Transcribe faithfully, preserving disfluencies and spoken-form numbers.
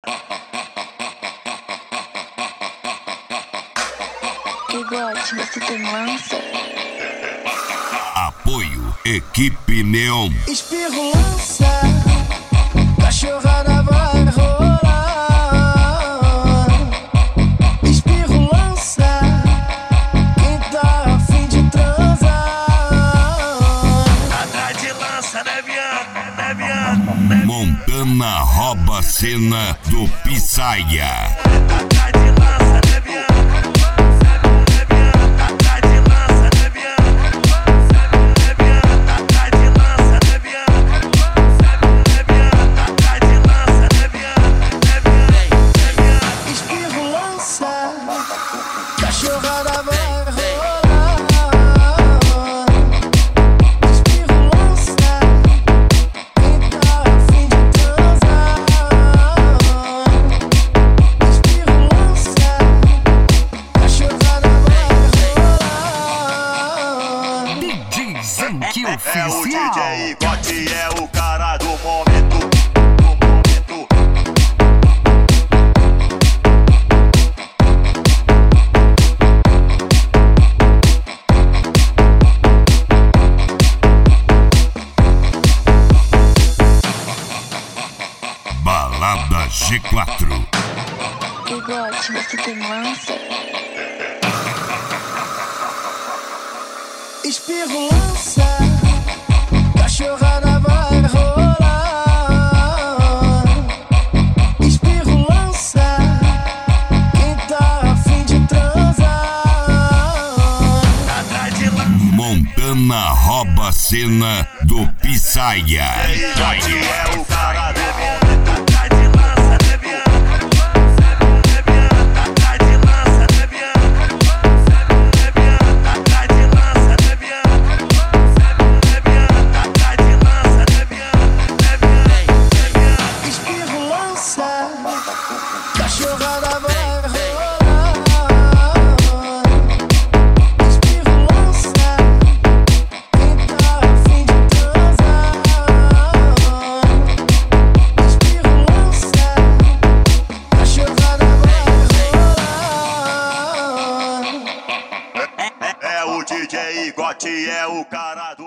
Bigode, você tem lança? Apoio Equipe Neon. Espirro lança, cachorrada vai rolar. Espirro lança, quem tá a fim de transar. Atrás de lança, né, viado? Né, viado? Né? Montana rouba a cena do Pisaia. Atrás de lança, né, viado? Cachorrada vai rolar. Espirro lança, quem tá a fim de transar. Espirro lança, cachorrada vai rolar. D J Zank É o Oficial. D J Gotti, é o cara do momento. Balada G quatro. Bigode, você tem lança? Espirro lança, cachorrada vai rolar. Espirro lança, quem tá a fim de transar. Atrás de lança. Montana rouba a cena do Pisaia. Gotti é o cara do momento. Cachorrada vai rolar. Espirro lança, quem tá a fim de transar. Espirro lança, cachorrada vai rolar. É o D J Gotti, é o cara do